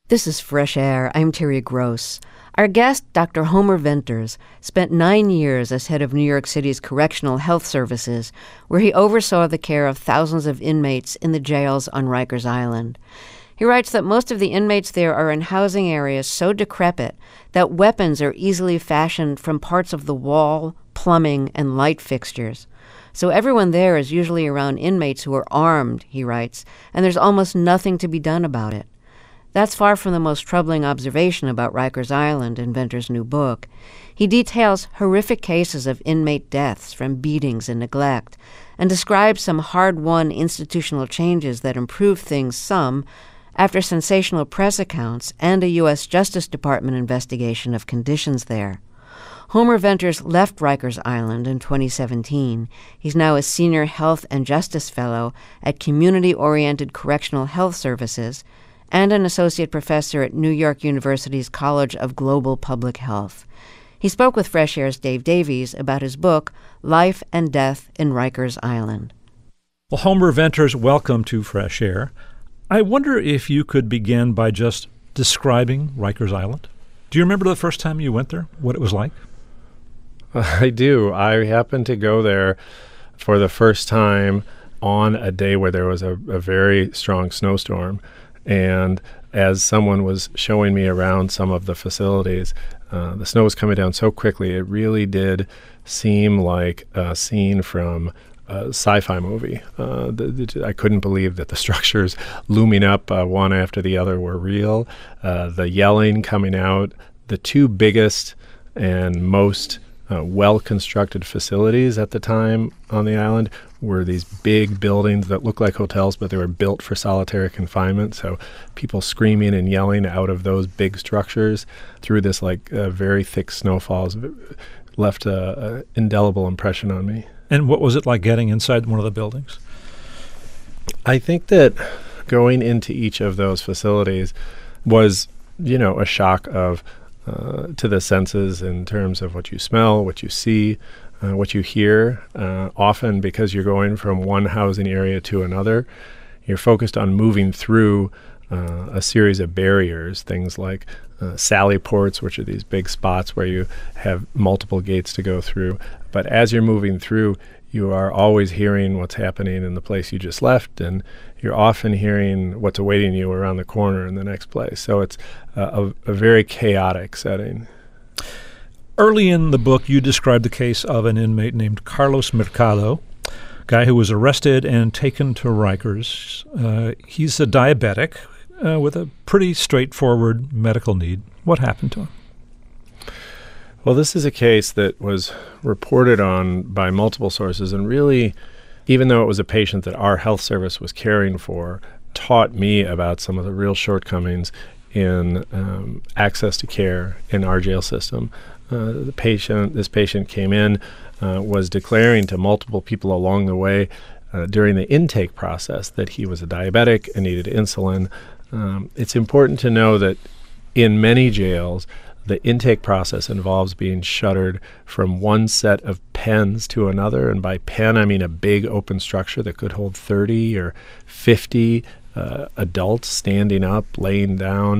This is Fresh Air. I'm Terry Gross. Our guest, Dr. Homer Venters, spent 9 years as head of New York City's Correctional Health Services, where he oversaw the care of thousands of inmates in the jails on Rikers Island. He writes that most of the inmates there are in housing areas so decrepit that weapons are easily fashioned from parts of the wall, plumbing, and light fixtures. So everyone there is usually around inmates who are armed, he writes, and there's almost nothing to be done about it. That's far from the most troubling observation about Rikers Island in Venters' new book. He details horrific cases of inmate deaths from beatings and neglect, and describes some hard-won institutional changes that improved things some after sensational press accounts and a U.S. Justice Department investigation of conditions there. Homer Venters left Rikers Island in 2017. He's now a senior health and justice fellow at Community-Oriented Correctional Health Services and an associate professor at New York University's College of Global Public Health. He spoke with Fresh Air's Dave Davies about his book, Life and Death in Rikers Island. Well, Homer Venters, welcome to Fresh Air. I wonder if you could begin by just describing Rikers Island. Do you remember the first time you went there, what it was like? I do. I happened to go there for the first time on a day where there was a very strong snowstorm. And as someone was showing me around some of the facilities, the snow was coming down so quickly, it really did seem like a scene from a sci-fi movie. I couldn't believe that the structures looming up one after the other were real. The yelling coming out, the two biggest and most well-constructed facilities at the time on the island were these big buildings that looked like hotels, but they were built for solitary confinement. So people screaming and yelling out of those big structures through this very thick snowfalls left an indelible impression on me. And what was it like getting inside one of the buildings? I think that going into each of those facilities was, a shock of to the senses in terms of what you smell, what you see, what you hear. Often because you're going from one housing area to another, you're focused on moving through a series of barriers, things like sally ports, which are these big spots where you have multiple gates to go through. But as you're moving through, you are always hearing what's happening in the place you just left, and you're often hearing what's awaiting you around the corner in the next place. So it's a very chaotic setting. Early in the book, you described the case of an inmate named Carlos Mercado, a guy who was arrested and taken to Rikers. He's a diabetic with a pretty straightforward medical need. What happened to him? Well, this is a case that was reported on by multiple sources, and really, even though it was a patient that our health service was caring for, taught me about some of the real shortcomings in access to care in our jail system. This patient came in, was declaring to multiple people along the way during the intake process that he was a diabetic and needed insulin. It's important to know that in many jails, the intake process involves being shuttered from one set of pens to another. And by pen, I mean a big open structure that could hold 30 or 50 adults standing up, laying down,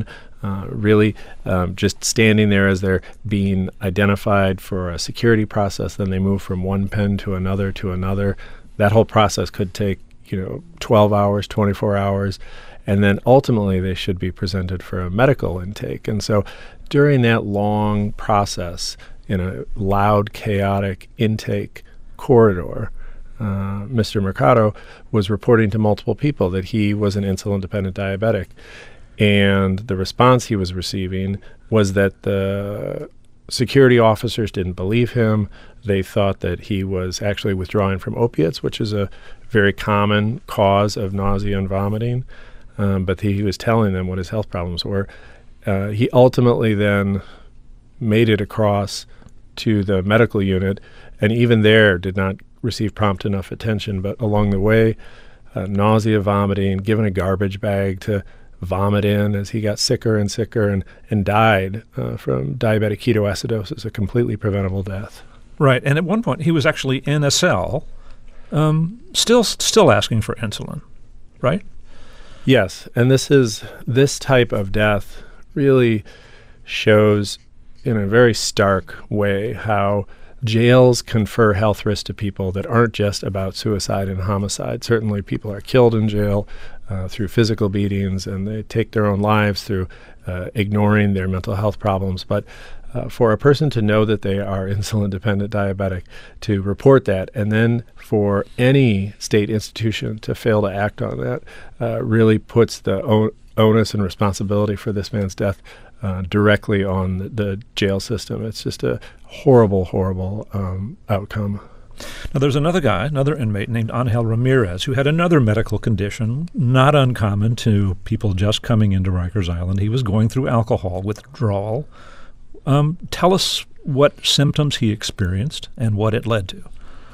just standing there as they're being identified for a security process. Then they move from one pen to another to another. That whole process could take, 12 hours, 24 hours. And then ultimately they should be presented for a medical intake. And so during that long process in a loud, chaotic intake corridor, Mr. Mercado was reporting to multiple people that he was an insulin-dependent diabetic. And the response he was receiving was that the security officers didn't believe him. They thought that he was actually withdrawing from opiates, which is a very common cause of nausea and vomiting. But he was telling them what his health problems were. He ultimately then made it across to the medical unit, and even there did not receive prompt enough attention. But along the way, nausea, vomiting, given a garbage bag to vomit in as he got sicker and sicker and died from diabetic ketoacidosis, a completely preventable death. Right, and at one point he was actually in a cell, still asking for insulin, right? Yes, and this type of death really shows in a very stark way how jails confer health risks to people that aren't just about suicide and homicide. Certainly people are killed in jail through physical beatings, and they take their own lives through ignoring their mental health problems. But for a person to know that they are insulin-dependent diabetic, to report that, and then for any state institution to fail to act on that really puts the onus and responsibility for this man's death directly on the jail system. It's just a horrible, horrible outcome. Now, there's another inmate named Angel Ramirez, who had another medical condition, not uncommon to people just coming into Rikers Island. He was going through alcohol withdrawal. Tell us what symptoms he experienced and what it led to.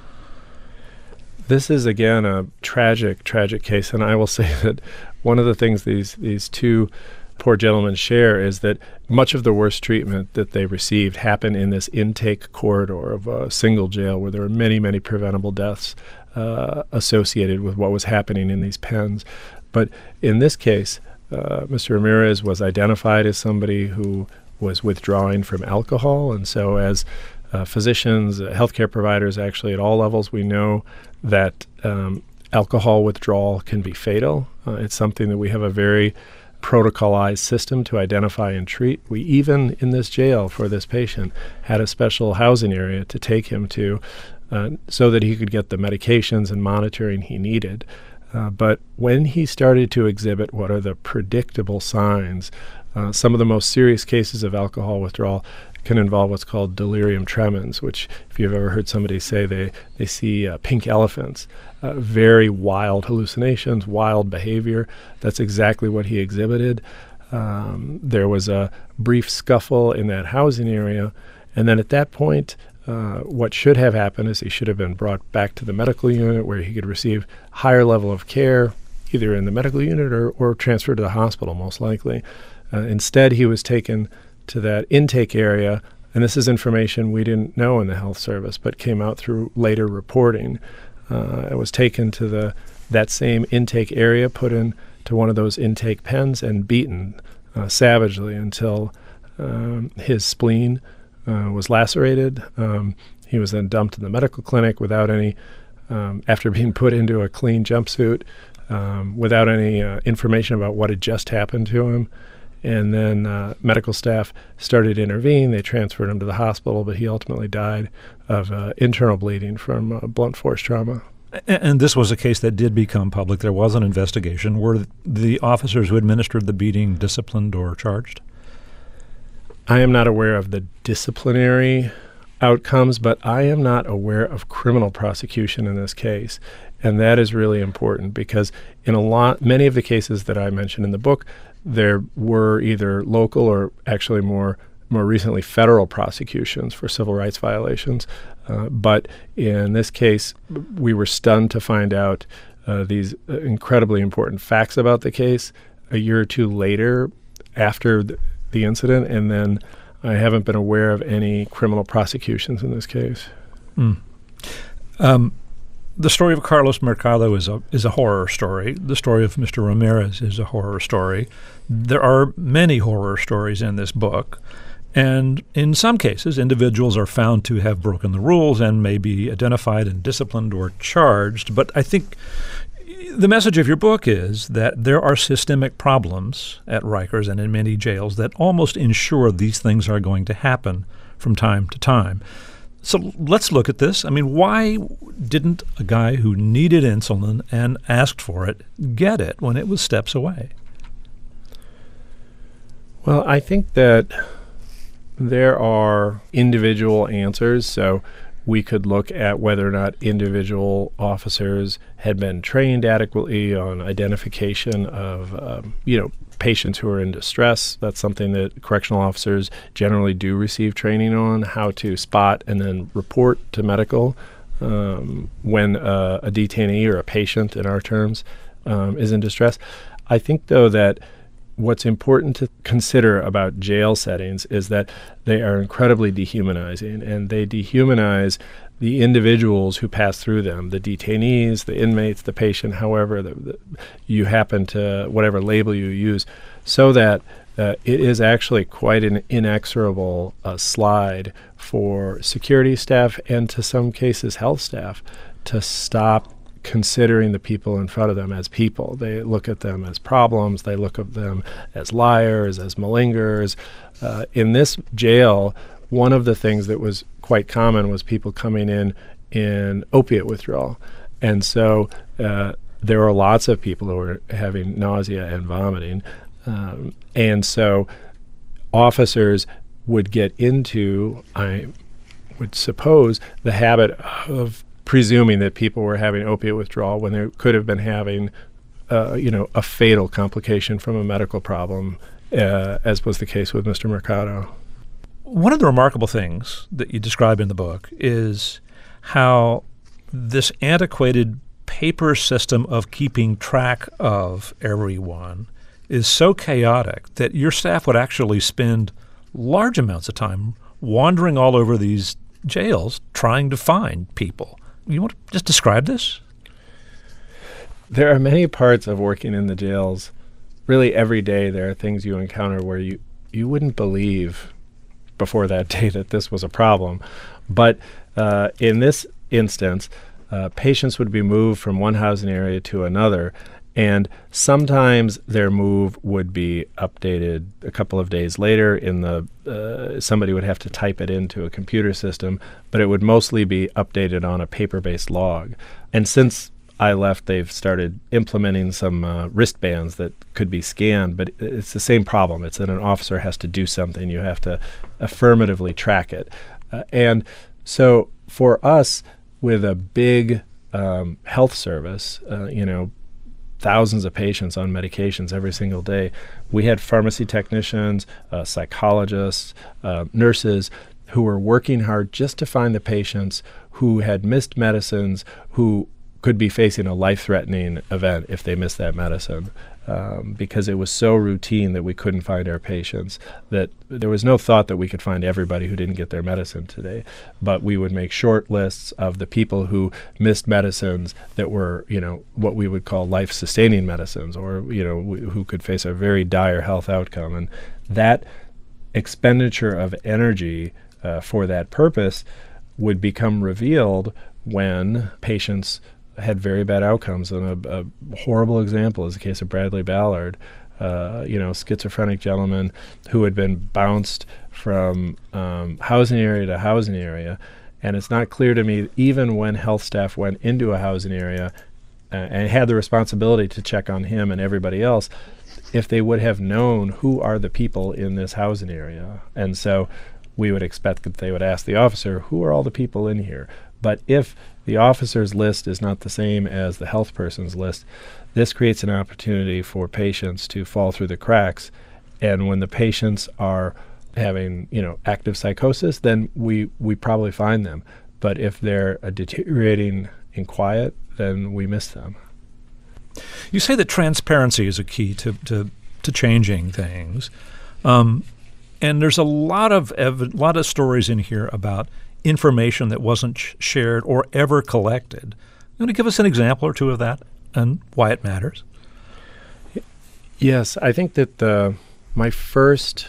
This is, again, a tragic, tragic case, and I will say that one of the things these two poor gentlemen share is that much of the worst treatment that they received happened in this intake corridor of a single jail where there were many, many preventable deaths associated with what was happening in these pens. But in this case, Mr. Ramirez was identified as somebody who was withdrawing from alcohol, and so as physicians, healthcare providers, actually at all levels, we know that alcohol withdrawal can be fatal. It's something that we have a very protocolized system to identify and treat. We even, in this jail for this patient, had a special housing area to take him to so that he could get the medications and monitoring he needed. But when he started to exhibit what are the predictable signs, some of the most serious cases of alcohol withdrawal can involve what's called delirium tremens, which if you've ever heard somebody say they see pink elephants, very wild hallucinations, wild behavior. That's exactly what he exhibited. There was a brief scuffle in that housing area, and then at that point, what should have happened is he should have been brought back to the medical unit where he could receive higher level of care, either in the medical unit or transferred to the hospital, most likely. Instead, he was taken to that intake area, and this is information we didn't know in the health service but came out through later reporting. It was taken to that same intake area, put into one of those intake pens, and beaten savagely until his spleen was lacerated. He was then dumped in the medical clinic without any, after being put into a clean jumpsuit, without any information about what had just happened to him. And then medical staff started to intervene. They transferred him to the hospital, but he ultimately died of internal bleeding from blunt force trauma. And this was a case that did become public. There was an investigation. Were the officers who administered the beating disciplined or charged? I am not aware of the disciplinary outcomes, but I am not aware of criminal prosecution in this case. And that is really important because in many of the cases that I mentioned in the book, there were either local or actually more recently federal prosecutions for civil rights violations. But in this case, we were stunned to find out these incredibly important facts about the case a year or two later after the incident, and then I haven't been aware of any criminal prosecutions in this case. The story of Carlos Mercado is a horror story. The story of Mr. Ramirez is a horror story. There are many horror stories in this book, and in some cases, individuals are found to have broken the rules and may be identified and disciplined or charged. But I think the message of your book is that there are systemic problems at Rikers and in many jails that almost ensure these things are going to happen from time to time. So let's look at this. I mean, why didn't a guy who needed insulin and asked for it get it when it was steps away? Well, I think that there are individual answers. So we could look at whether or not individual officers had been trained adequately on identification of, patients who are in distress. That's something that correctional officers generally do receive training on, how to spot and then report to medical when a detainee or a patient, in our terms, is in distress. I think, though, that what's important to consider about jail settings is that they are incredibly dehumanizing, and they dehumanize the individuals who pass through them, the detainees, the inmates, the patient, however you happen to, whatever label you use, so that it is actually quite an inexorable slide for security staff and, to some cases, health staff to stop considering the people in front of them as people. They look at them as problems. They look at them as liars, as malingers. In this jail, one of the things that was quite common was people coming in opiate withdrawal. And so there were lots of people who were having nausea and vomiting. And so officers would get into, I would suppose, the habit of presuming that people were having opiate withdrawal when they could have been having, a fatal complication from a medical problem, as was the case with Mr. Mercado. One of the remarkable things that you describe in the book is how this antiquated paper system of keeping track of everyone is so chaotic that your staff would actually spend large amounts of time wandering all over these jails trying to find people. You want to just describe this? There are many parts of working in the jails. Really, every day there are things you encounter where you wouldn't believe before that day that this was a problem. But in this instance, patients would be moved from one housing area to another, and sometimes their move would be updated a couple of days later. Somebody would have to type it into a computer system, but it would mostly be updated on a paper-based log. And since I left, they've started implementing some wristbands that could be scanned, but it's the same problem. It's that an officer has to do something. You have to affirmatively track it. And so for us, with a big health service, thousands of patients on medications every single day, we had pharmacy technicians, psychologists, nurses who were working hard just to find the patients who had missed medicines, who could be facing a life-threatening event if they missed that medicine, because it was so routine that we couldn't find our patients, that there was no thought that we could find everybody who didn't get their medicine today. But we would make short lists of the people who missed medicines that were, what we would call life-sustaining medicines, or, who could face a very dire health outcome. And that expenditure of energy for that purpose would become revealed when patients had very bad outcomes. And a horrible example is the case of Bradley Ballard, schizophrenic gentleman who had been bounced from housing area to housing area. And it's not clear to me, even when health staff went into a housing area and had the responsibility to check on him and everybody else, if they would have known who are the people in this housing area. And so we would expect that they would ask the officer, who are all the people in here? But if the officer's list is not the same as the health person's list, this creates an opportunity for patients to fall through the cracks. And when the patients are having, active psychosis, then we probably find them. But if they're deteriorating in quiet, then we miss them. You say that transparency is a key to changing things. And there's a lot of stories in here about information that wasn't shared or ever collected. You want to give us an example or two of that and why it matters? Yes, I think that my first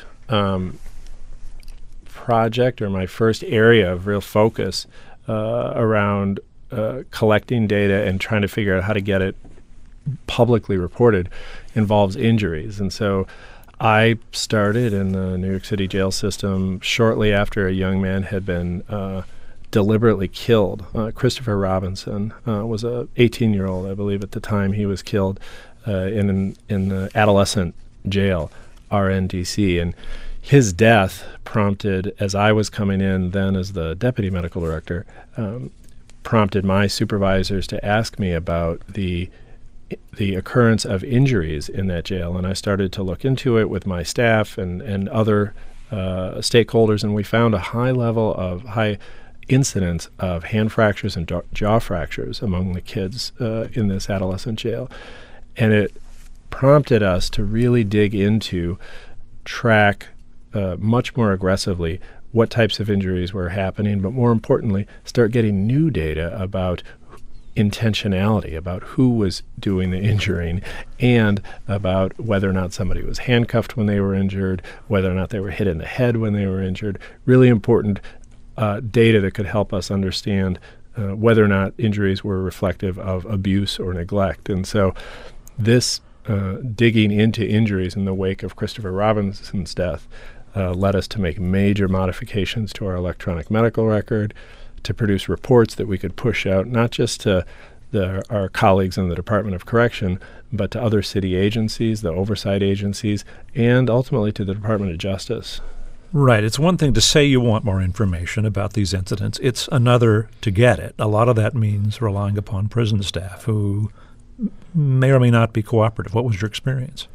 project, or my first area of real focus around collecting data and trying to figure out how to get it publicly reported involves injuries. And so I started in the New York City jail system shortly after a young man had been deliberately killed. Christopher Robinson was a 18-year-old, I believe, at the time he was killed in the adolescent jail, RNDC. And his death prompted, as I was coming in then as the deputy medical director, prompted my supervisors to ask me about the occurrence of injuries in that jail. And I started to look into it with my staff and other stakeholders, and we found a high incidence of hand fractures and jaw fractures among the kids in this adolescent jail. And it prompted us to really dig into, track much more aggressively what types of injuries were happening, but more importantly, start getting new data about intentionality, about who was doing the injuring, and about whether or not somebody was handcuffed when they were injured, whether or not they were hit in the head when they were injured. Really important data that could help us understand whether or not injuries were reflective of abuse or neglect. And so this digging into injuries in the wake of Christopher Robinson's death led us to make major modifications to our electronic medical record, to produce reports that we could push out not just to our colleagues in the Department of Correction, but to other city agencies, the oversight agencies, and ultimately to the Department of Justice. Right. It's one thing to say you want more information about these incidents. It's another to get it. A lot of that means relying upon prison staff who may or may not be cooperative. What was your experience?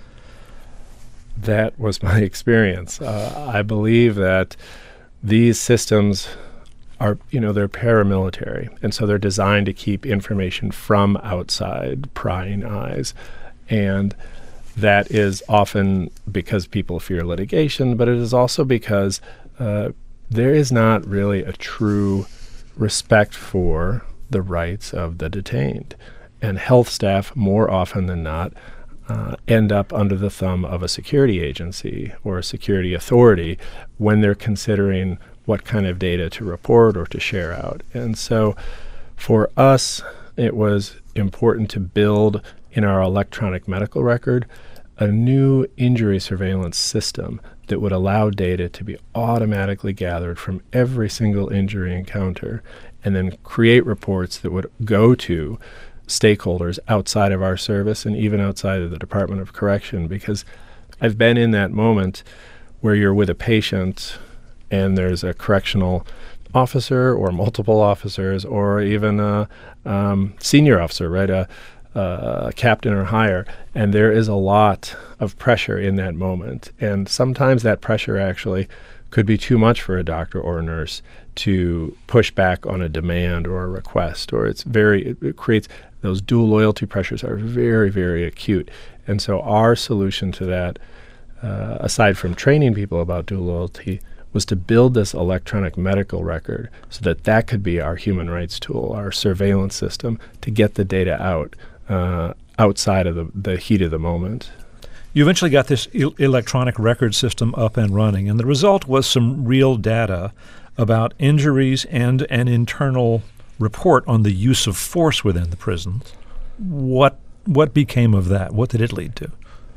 That was my experience. I believe that these systems are, they're paramilitary, and so they're designed to keep information from outside prying eyes. And that is often because people fear litigation, but it is also because there is not really a true respect for the rights of the detained. And health staff, more often than not, end up under the thumb of a security agency or a security authority when they're considering what kind of data to report or to share out. And so for us, it was important to build in our electronic medical record a new injury surveillance system that would allow data to be automatically gathered from every single injury encounter and then create reports that would go to stakeholders outside of our service and even outside of the Department of Correction, because I've been in that moment where you're with a patient and there's a correctional officer or multiple officers or even a senior officer, right, a captain or higher, and there is a lot of pressure in that moment. And sometimes that pressure actually could be too much for a doctor or a nurse to push back on a demand or a request, or it creates those dual loyalty pressures are very, very acute. And so our solution to that, aside from training people about dual loyalty, was to build this electronic medical record so that that could be our human rights tool, our surveillance system, to get the data out outside of the heat of the moment. You eventually got this electronic record system up and running, and the result was some real data about injuries and an internal report on the use of force within the prisons. What became of that? What did it lead to?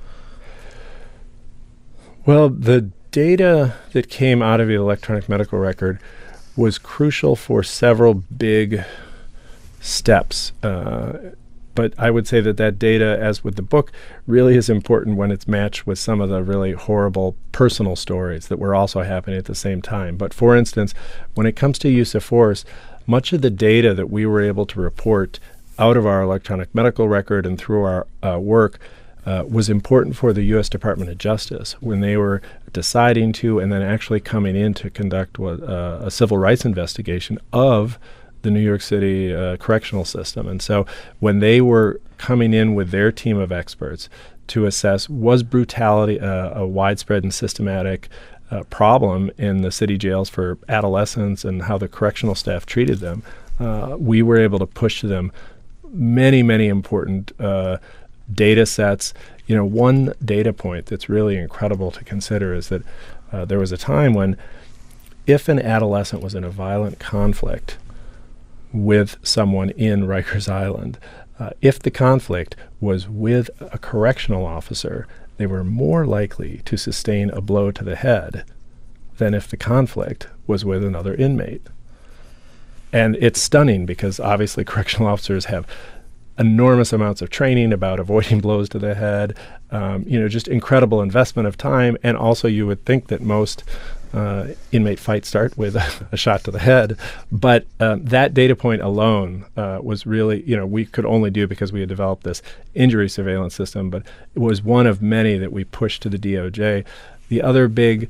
Well, the data that came out of the electronic medical record was crucial for several big steps. But I would say that data, as with the book, really is important when it's matched with some of the really horrible personal stories that were also happening at the same time. But for instance, when it comes to use of force, much of the data that we were able to report out of our electronic medical record and through our work was important for the U.S. Department of Justice when they were deciding to and then actually coming in to conduct a civil rights investigation of the New York City correctional system. And so when they were coming in with their team of experts to assess, was brutality a widespread and systematic problem in the city jails for adolescents and how the correctional staff treated them, we were able to push to them many, many important data sets. One data point that's really incredible to consider is that there was a time when if an adolescent was in a violent conflict with someone in Rikers Island, if the conflict was with a correctional officer, they were more likely to sustain a blow to the head than if the conflict was with another inmate. And it's stunning because obviously correctional officers have enormous amounts of training about avoiding blows to the head, just incredible investment of time. And also you would think that most inmate fights start with a shot to the head. But that data point alone was really, we could only do because we had developed this injury surveillance system, but it was one of many that we pushed to the DOJ. The other big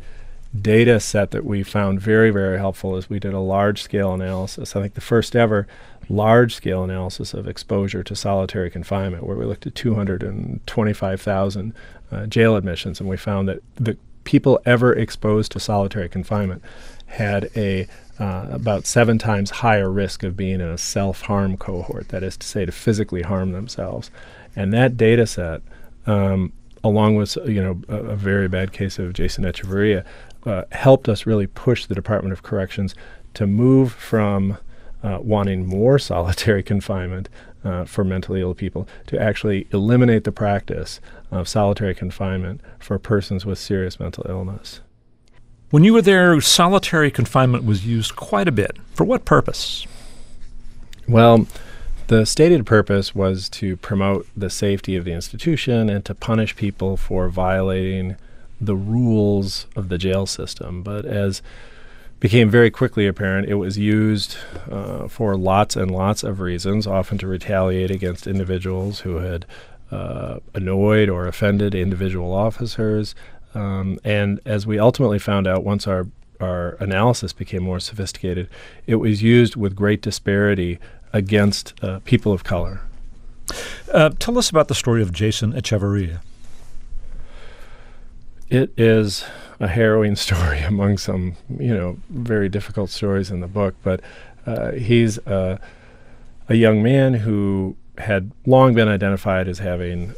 data set that we found very, very helpful is we did a large-scale analysis. I think the first ever large-scale analysis of exposure to solitary confinement, where we looked at 225,000 jail admissions, and we found that the people ever exposed to solitary confinement had about 7 times higher risk of being in a self-harm cohort, that is to say, to physically harm themselves. And that data set, along with a very bad case of Jason Echeverria, helped us really push the Department of Corrections to move from wanting more solitary confinement for mentally ill people to actually eliminate the practice of solitary confinement for persons with serious mental illness. When you were there, solitary confinement was used quite a bit. For what purpose? Well, the stated purpose was to promote the safety of the institution and to punish people for violating the rules of the jail system. But as became very quickly apparent, it was used for lots and lots of reasons, often to retaliate against individuals who had annoyed or offended individual officers. And as we ultimately found out, once our analysis became more sophisticated, it was used with great disparity against people of color. Tell us about the story of Jason Echeverria. It is a harrowing story among some, very difficult stories in the book. But he's a young man who had long been identified as having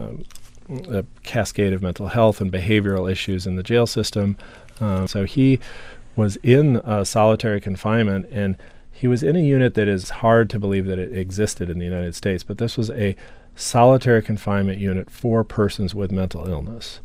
a cascade of mental health and behavioral issues in the jail system. So he was in solitary confinement, and he was in a unit that is hard to believe that it existed in the United States, but this was a solitary confinement unit for persons with mental illness.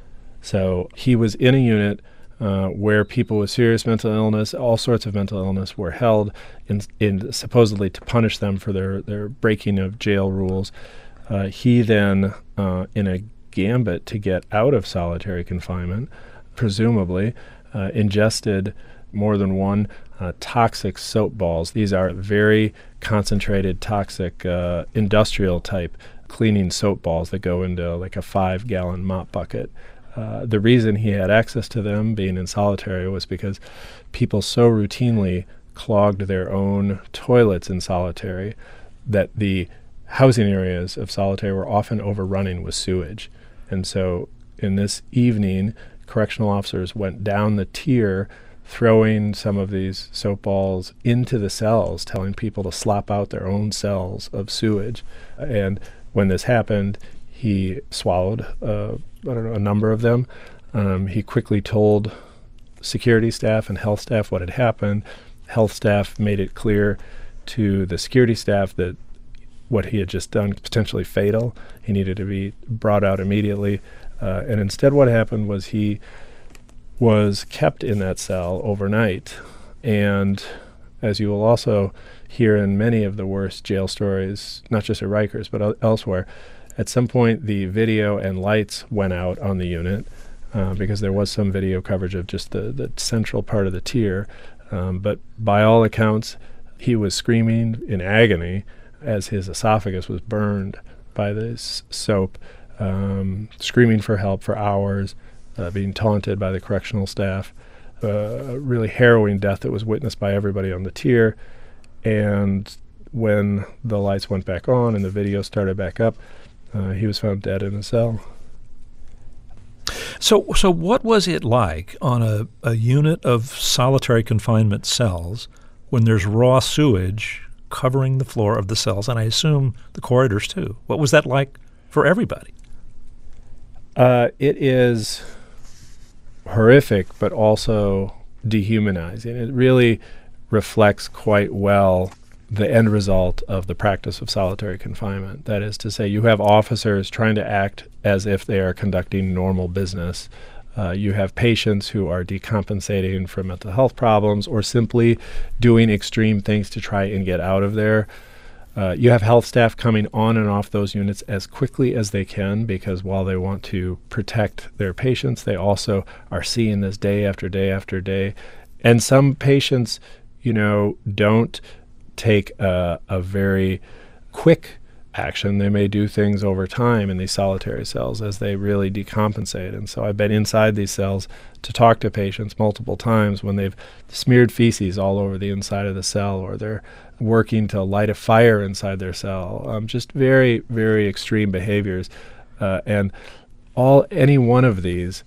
So he was in a unit where people with serious mental illness, all sorts of mental illness, were held in supposedly to punish them for their breaking of jail rules. He then, in a gambit to get out of solitary confinement, presumably ingested more than one toxic soap balls. These are very concentrated, toxic, industrial-type cleaning soap balls that go into like a 5-gallon mop bucket. The reason he had access to them, being in solitary, was because people so routinely clogged their own toilets in solitary that the housing areas of solitary were often overrunning with sewage. And so in this evening, correctional officers went down the tier, throwing some of these soap balls into the cells, telling people to slop out their own cells of sewage. And when this happened, he swallowed a number of them. He quickly told security staff and health staff what had happened. Health staff made it clear to the security staff that what he had just done was potentially fatal. He needed to be brought out immediately. And instead what happened was he was kept in that cell overnight. And as you will also hear in many of the worst jail stories, not just at Rikers, but elsewhere, at some point the video and lights went out on the unit because there was some video coverage of just the central part of the tier. But by all accounts, he was screaming in agony as his esophagus was burned by this soap, screaming for help for hours, being taunted by the correctional staff. A really harrowing death that was witnessed by everybody on the tier. And when the lights went back on and the video started back up, he was found dead in a cell. So what was it like on a unit of solitary confinement cells when there's raw sewage covering the floor of the cells, and I assume the corridors too? What was that like for everybody? It is horrific, but also dehumanizing. It really reflects quite well the end result of the practice of solitary confinement. That is to say, you have officers trying to act as if they are conducting normal business. You have patients who are decompensating from mental health problems or simply doing extreme things to try and get out of there. You have health staff coming on and off those units as quickly as they can, because while they want to protect their patients, they also are seeing this day after day after day. And some patients, don't take a very quick action. They may do things over time in these solitary cells as they really decompensate. And so I've been inside these cells to talk to patients multiple times when they've smeared feces all over the inside of the cell, or they're working to light a fire inside their cell. Just very, very extreme behaviors. And any one of these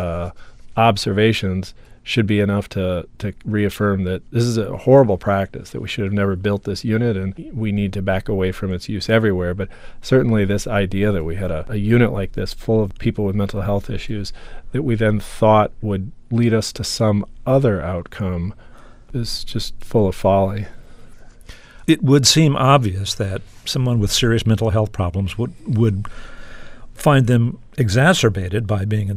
observations should be enough to reaffirm that this is a horrible practice, that we should have never built this unit, and we need to back away from its use everywhere. But certainly this idea that we had a unit like this full of people with mental health issues that we then thought would lead us to some other outcome is just full of folly. It would seem obvious that someone with serious mental health problems would find them exacerbated by being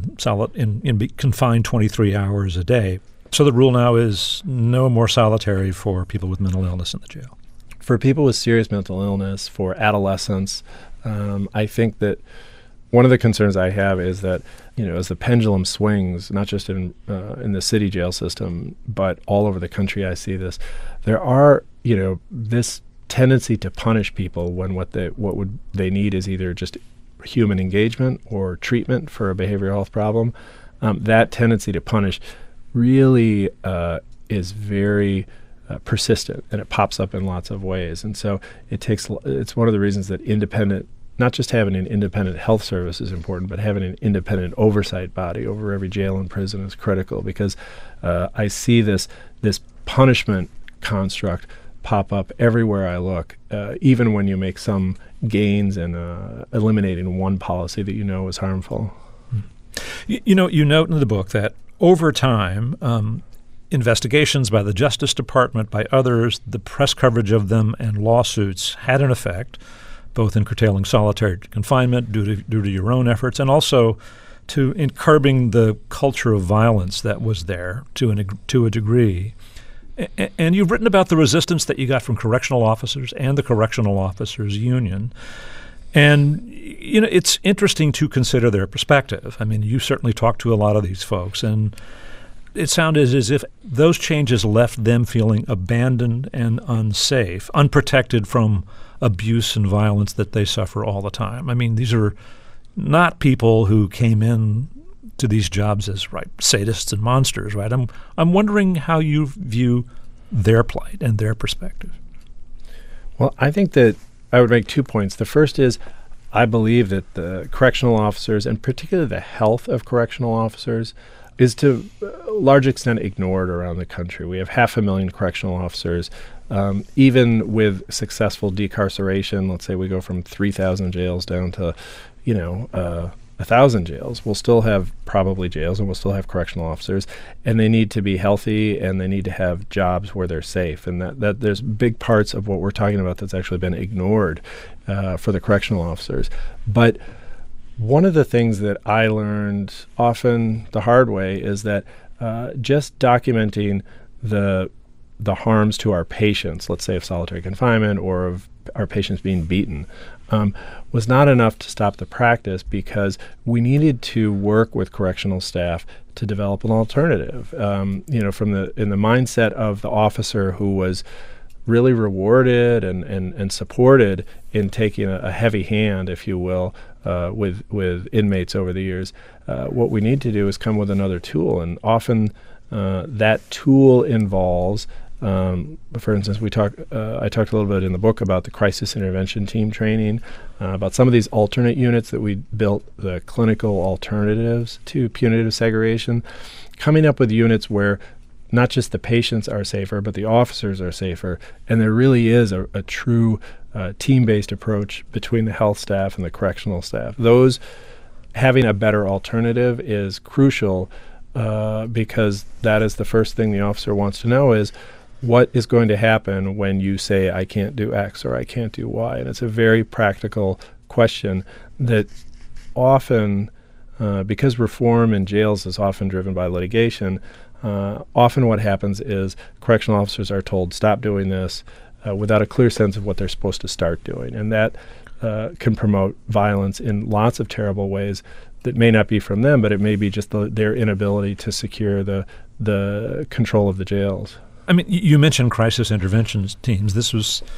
confined 23 hours a day. So the rule now is no more solitary for people with mental illness in the jail. For people with serious mental illness, for adolescents, I think that one of the concerns I have is that, as the pendulum swings, not just in the city jail system, but all over the country, I see this. There are, this tendency to punish people when what they need is either just human engagement or treatment for a behavioral health problem. That tendency to punish really is very persistent, and it pops up in lots of ways. And so it's one of the reasons that not just having an independent health service is important, but having an independent oversight body over every jail and prison is critical, because I see this punishment construct pop up everywhere I look, even when you make some gains in eliminating one policy that is harmful. You note in the book that over time, investigations by the Justice Department, by others, the press coverage of them, and lawsuits had an effect, both in curtailing solitary confinement due to your own efforts, and also in curbing the culture of violence that was there to a degree. And you've written about the resistance that you got from correctional officers and the Correctional Officers Union. And, it's interesting to consider their perspective. I mean, you certainly talked to a lot of these folks, and it sounded as if those changes left them feeling abandoned and unsafe, unprotected from abuse and violence that they suffer all the time. I mean, these are not people who came in to these jobs as sadists and monsters, right? I'm wondering how you view their plight and their perspective. Well, I think that I would make 2 points. The first is I believe that the correctional officers, and particularly the health of correctional officers, is to a large extent ignored around the country. We have 500,000 correctional officers. Even with successful decarceration, let's say we go from 3,000 jails down to, 1,000 jails. We'll still have probably jails, and we'll still have correctional officers, and they need to be healthy, and they need to have jobs where they're safe. And that there's big parts of what we're talking about that's actually been ignored for the correctional officers. But one of the things that I learned often the hard way is that just documenting the harms to our patients, let's say of solitary confinement or of our patients being beaten, was not enough to stop the practice, because we needed to work with correctional staff to develop an alternative. In the mindset of the officer who was really rewarded and supported in taking a heavy hand, if you will, with inmates over the years. What we need to do is come with another tool, and often that tool involves, for instance, I talked a little bit in the book about the crisis intervention team training, about some of these alternate units that we built, the clinical alternatives to punitive segregation, coming up with units where not just the patients are safer, but the officers are safer. And there really is a true team-based approach between the health staff and the correctional staff. Those having a better alternative is crucial, because that is the first thing the officer wants to know is, what is going to happen when you say I can't do X or I can't do Y? And it's a very practical question that often, because reform in jails is often driven by litigation, often what happens is correctional officers are told, stop doing this, without a clear sense of what they're supposed to start doing. And that can promote violence in lots of terrible ways that may not be from them, but it may be just their inability to secure the control of the jails. I mean, you mentioned crisis intervention teams. This was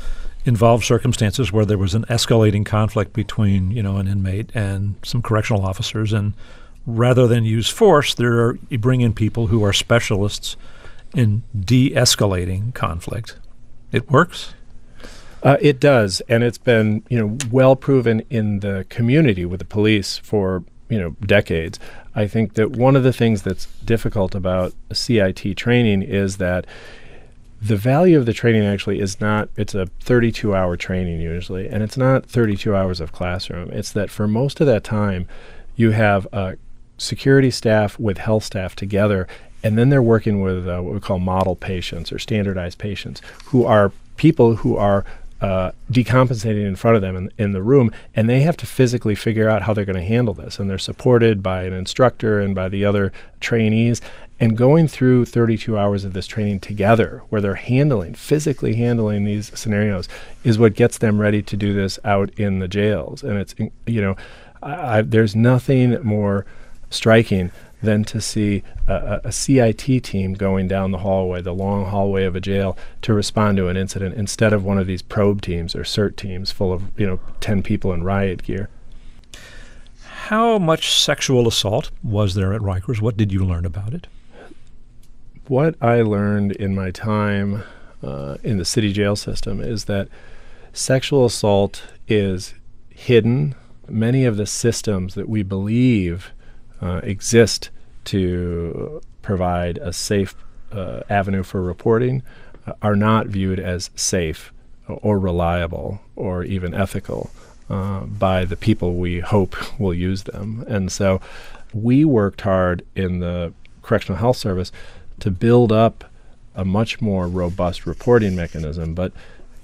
involved circumstances where there was an escalating conflict between, an inmate and some correctional officers, and rather than use force, you bring in people who are specialists in de-escalating conflict. It works? It does, and it's been, well proven in the community with the police for, decades. I think that one of the things that's difficult about CIT training is that the value of the training actually is not, it's a 32-hour training usually, and it's not 32 hours of classroom. It's that for most of that time, you have security staff with health staff together, and then they're working with what we call model patients or standardized patients, who are people who are decompensating in front of them in the room, and they have to physically figure out how they're going to handle this. And they're supported by an instructor and by the other trainees. And going through 32 hours of this training together, where they're physically handling these scenarios, is what gets them ready to do this out in the jails. And it's, there's nothing more striking than to see a CIT team going down the hallway, the long hallway of a jail, to respond to an incident instead of one of these probe teams or CERT teams full of 10 people in riot gear. How much sexual assault was there at Rikers? What did you learn about it? What I learned in my time in the city jail system is that sexual assault is hidden. Many of the systems that we believe exist to provide a safe avenue for reporting are not viewed as safe or reliable or even ethical by the people we hope will use them. And so we worked hard in the Correctional Health Service to build up a much more robust reporting mechanism. But,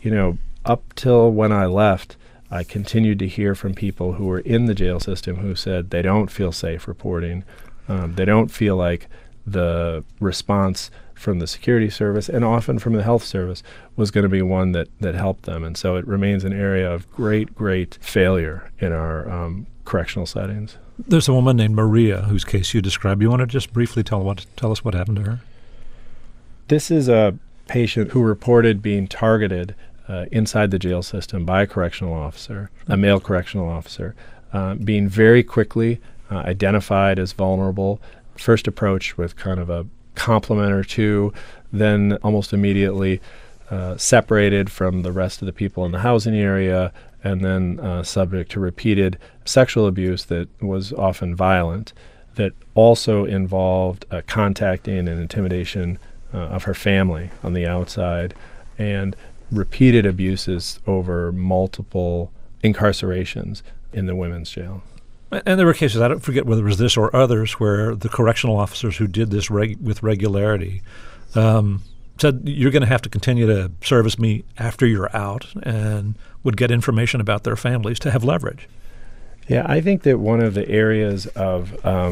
up till when I left, I continued to hear from people who were in the jail system who said they don't feel safe reporting. They don't feel like the response from the security service and often from the health service was going to be one that helped them. And so it remains an area of great, great failure in our correctional settings. There's a woman named Maria whose case you described. You want to just briefly tell us what happened to her? This is a patient who reported being targeted inside the jail system by a correctional officer, a male correctional officer, being very quickly identified as vulnerable, first approached with kind of a compliment or two, then almost immediately separated from the rest of the people in the housing area, and then subject to repeated sexual abuse that was often violent, that also involved contacting and intimidation of her family on the outside, and repeated abuses over multiple incarcerations in the women's jail. And there were cases, I don't forget whether it was this or others, where the correctional officers who did this with regularity said, you're going to have to continue to service me after you're out, and would get information about their families to have leverage. Yeah, I think that one of the areas of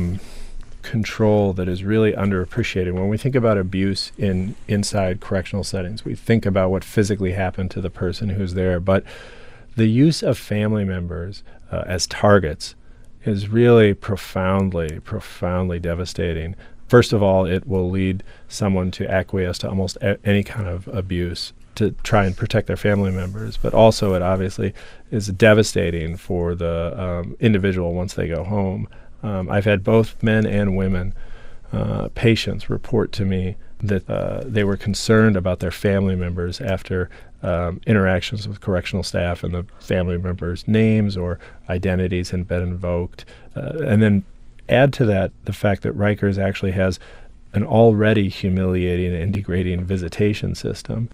control that is really underappreciated when we think about abuse inside correctional settings, we think about what physically happened to the person who's there, but the use of family members as targets is really profoundly devastating. First of all, it will lead someone to acquiesce to almost any kind of abuse to try and protect their family members, but also it obviously is devastating for the individual once they go home. I've had both men and women patients report to me that they were concerned about their family members after interactions with correctional staff, and the family members' names or identities had been invoked. And then add to that the fact that Rikers actually has an already humiliating and degrading visitation system.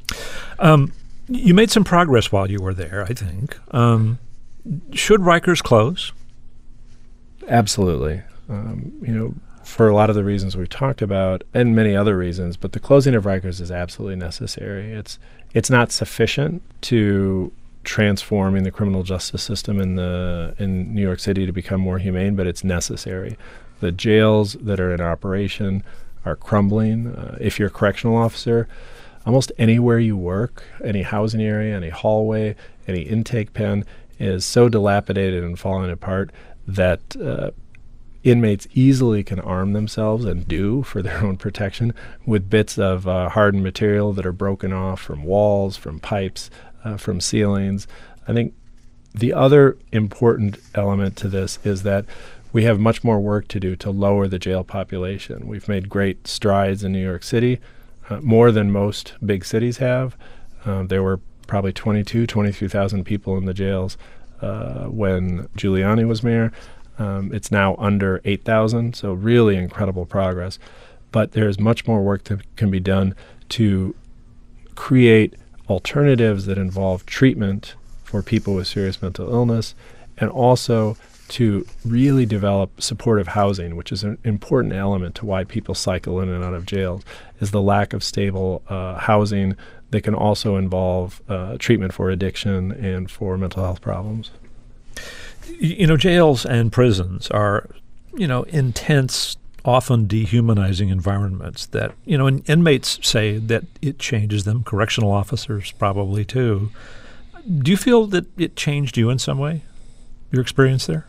You made some progress while you were there, I think. Should Rikers close? Absolutely. For a lot of the reasons we've talked about, and many other reasons, but the closing of Rikers is absolutely necessary. It's not sufficient to transforming the criminal justice system in New York City to become more humane, but it's necessary. The jails that are in operation are crumbling. If you're a correctional officer, almost anywhere you work, any housing area, any hallway, any intake pen is so dilapidated and falling apart that inmates easily can arm themselves, and do for their own protection, with bits of hardened material that are broken off from walls, from pipes, from ceilings. I think the other important element to this is that we have much more work to do to lower the jail population. We've made great strides in New York City, more than most big cities have. There were probably 23,000 people in the jails when Giuliani was mayor. It's now under 8,000, so really incredible progress. But there's much more work that can be done to create alternatives that involve treatment for people with serious mental illness, and also to really develop supportive housing, which is an important element to why people cycle in and out of jails, is the lack of stable housing that can also involve treatment for addiction and for mental health problems. Jails and prisons are, intense, often dehumanizing environments that, inmates say that it changes them. Correctional officers probably too. Do you feel that it changed you in some way, your experience there?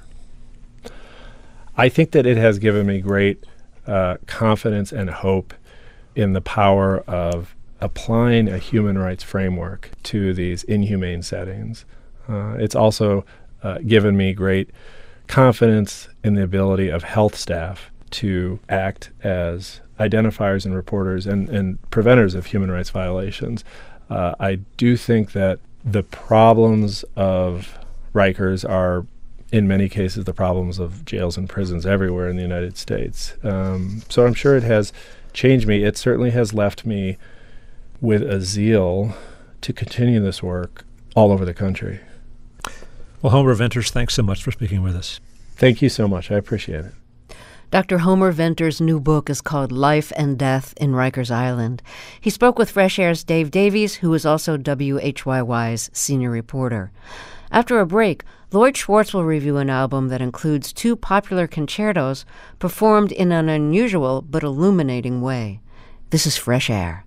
I think that it has given me great confidence and hope in the power of applying a human rights framework to these inhumane settings. It's also given me great confidence in the ability of health staff to act as identifiers and reporters and preventers of human rights violations. I do think that the problems of Rikers are, in many cases, the problems of jails and prisons everywhere in the United States. So I'm sure it has changed me. It certainly has left me with a zeal to continue this work all over the country. Well, Homer Venters, thanks so much for speaking with us. Thank you so much. I appreciate it. Dr. Homer Venters' new book is called Life and Death in Rikers Island. He spoke with Fresh Air's Dave Davies, who is also WHYY's senior reporter. After a break, Lloyd Schwartz will review an album that includes 2 popular concertos performed in an unusual but illuminating way. This is Fresh Air.